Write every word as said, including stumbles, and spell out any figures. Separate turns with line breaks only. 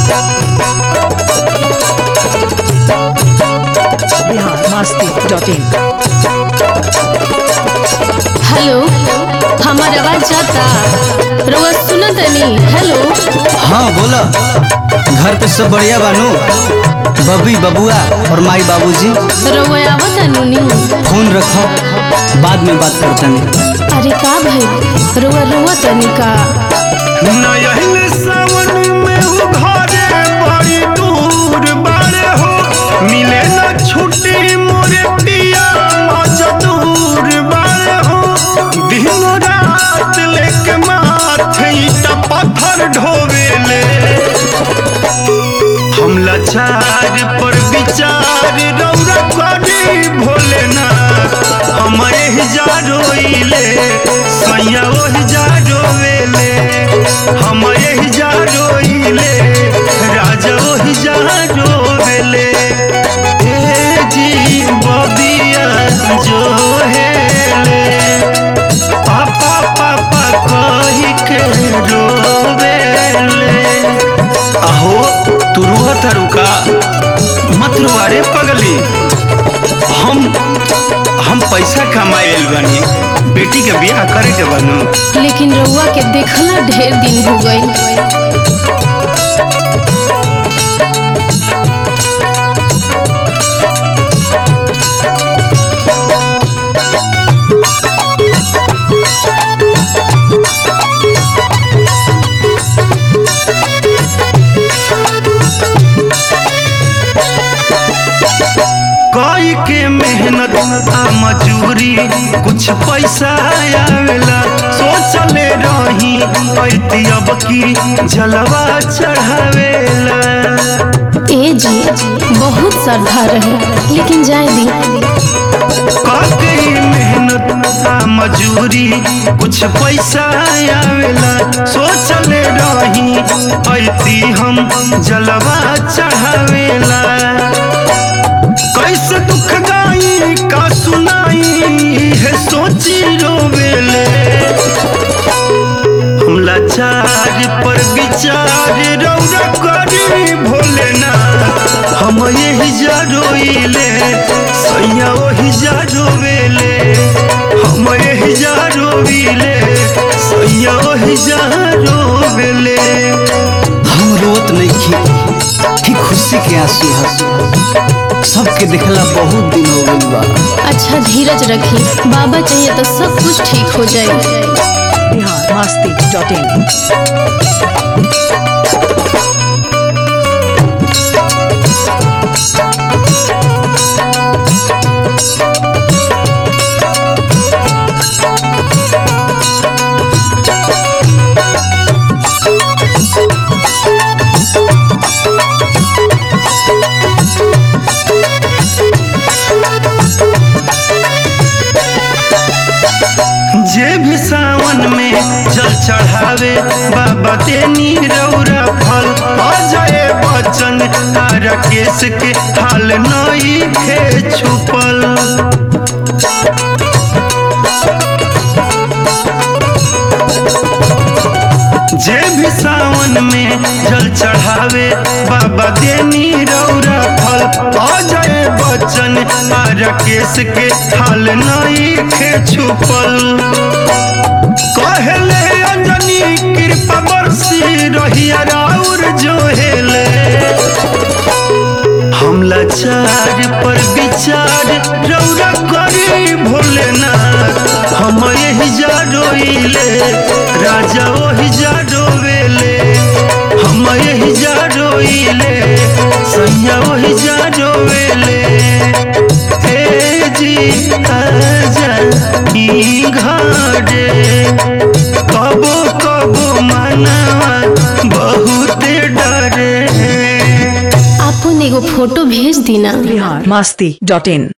Bihar Masti dot in.
Hello, हमार आवाज जाता रउआ सुनत नहीं? हेलो
हाँ बोला। घर पे सब बढ़िया बानू? बबी बबुआ और माई बाबूजी?
रउआ आवत नुनी?
फोन रखो, बाद में बात करते हैं।
अरे का भाई रउआ रउआ तनी का
नयन सावन में वो घरे बड़ी दूर बारे हो, मिले न छुट्टी मोरे पिया मजदूर बारे हो। दिन रात लेके माथे ईटा पत्थर ढोवेले, हम लाचार पर विचार रौरा करी भोलेनाथ। हम एही जा रोइले सैया ओही जा रोवेले, हम एही जा रोइले राजा ओही जा रोवेले। ए जी बबिया जो हेले पापा पापा कही के रोवेले। अहो तू रुआ रुका मत रुआ रे पगली। हम हम पैसा कमाएल बनी, बेटी के ब्याह करे के बनू।
लेकिन रउआ के देखला ढेर दिन हो गई।
कोई के मेहनत आ मजूरी कुछ पैसा आवेला। सोचले रही ऐती अब की जलवा चढ़ावेला।
ए जी बहुत श्रद्धा रहे, लेकिन जाए दी।
कोई मेहनत आ मजूरी कुछ पैसा आवेला। सोचले रही ऐती हम जलवा चढ़ावेला। कैसे दुख गाई का सुनाई है सोची रोवेले। हम लाचार पर विचार रौरा करी भोलेनाथ। हम यही जा रोइले सैया ओही जा रोवेले, हम यही जा रोइले सैया ओही जा रोवेले।
हम रोत नहीं खी, खुशी के आंसू है। सबके देखला बहुत दिन हो गई बा।
अच्छा धीरज रखी, बाबा चाहिए तो सब कुछ ठीक हो जाए।
Bihar Masti dot in.
जे भी सावन में जल चढ़ावे बाबा तेनी रौरा फल। अजय बच्चन तारा केस के हाल नई खे छुपल। जे भी सावन में जल चढ़ावे बाबा तेनी रौरा फल। अजय बच्चन तारा केस के हाल नई खे छुपल। कहले अंजनी कृपा बरसी रहिया राउर जो हेले। हम लाचार पर विचार रौरा करी भोलेनाथ। हम यही जा रोइले राजा ओही जा रोवेले, हम यही जा रोइले सैया ओही जा रोवेले। ए जी आजा ई घरे कबो कबो मनवा बहुत डरे।
आपन एगो फोटो भेज दी ना।
बिहार मस्ती डॉट इन।